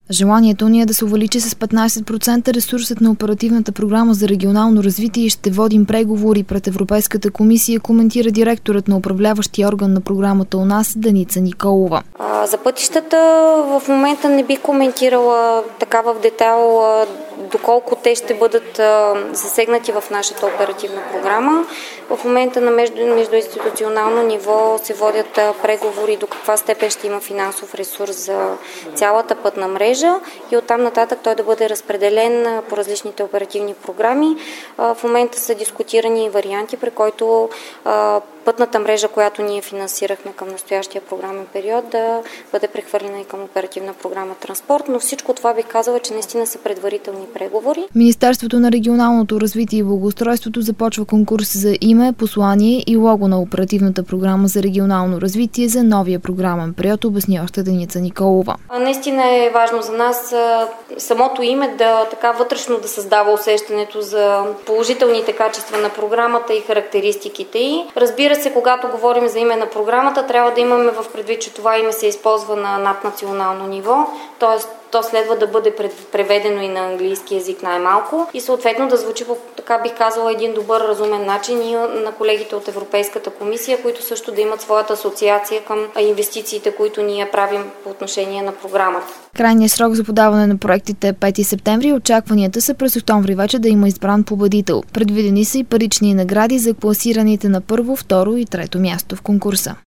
Желанието ни е да се увеличи с 15% ресурсът на оперативната програма за регионално развитие и ще водим преговори пред Европейската комисия, коментира директорът на управляващия орган на програмата у нас Деница Николова. За пътищата в момента не би коментирала така в детайл доколко те ще бъдат засегнати в нашата оперативна програма. В момента на междуинституционално ниво се водят преговори до каква степен ще има финансов ресурс за цялата пътна мрежа и оттам нататък той да бъде разпределен по различните оперативни програми. В момента са дискутирани варианти, при който пътната мрежа, която ние финансирахме към настоящия програмен период, да бъде прехвърлена и към оперативна програма Транспорт, но всичко това бих казала, че наистина са предварителни преговори. Министерството на регионалното развитие и благоустройството започва конкурс за име, послание и лого на оперативната програма за регионално развитие за новия програмен период, обясни още Деница Николова. Наистина е важно за нас самото име така вътрешно да създава усещането за положителните качества на програмата и характеристиките й. Разбира се, когато говорим за име на програмата, трябва да имаме в предвид, че това име се използва на наднационално ниво, т.е. то следва да бъде преведено и на английски език най-малко и съответно да звучи по, така бих казала, един добър, разумен начин и на колегите от Европейската комисия, които също да имат своята асоциация към инвестициите, които ние правим по отношение на програмата. Крайният срок за подаване на проектите е 5 септември. Очакванията са през октомври вече да има избран победител. Предвидени са и парични награди за класираните на първо, второ и трето място в конкурса.